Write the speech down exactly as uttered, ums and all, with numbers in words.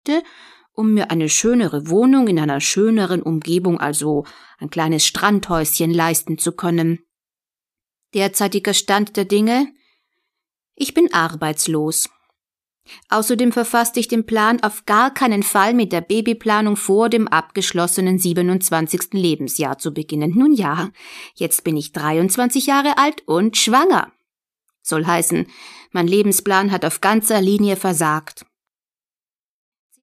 arbeite, um mir eine schönere Wohnung in einer schöneren Umgebung, also ein kleines Strandhäuschen, leisten zu können. Derzeitiger Stand der Dinge: Ich bin arbeitslos. Außerdem verfasste ich den Plan, auf gar keinen Fall mit der Babyplanung vor dem abgeschlossenen siebenundzwanzigsten Lebensjahr zu beginnen. Nun ja, jetzt bin ich dreiundzwanzig Jahre alt und schwanger. Soll heißen, mein Lebensplan hat auf ganzer Linie versagt.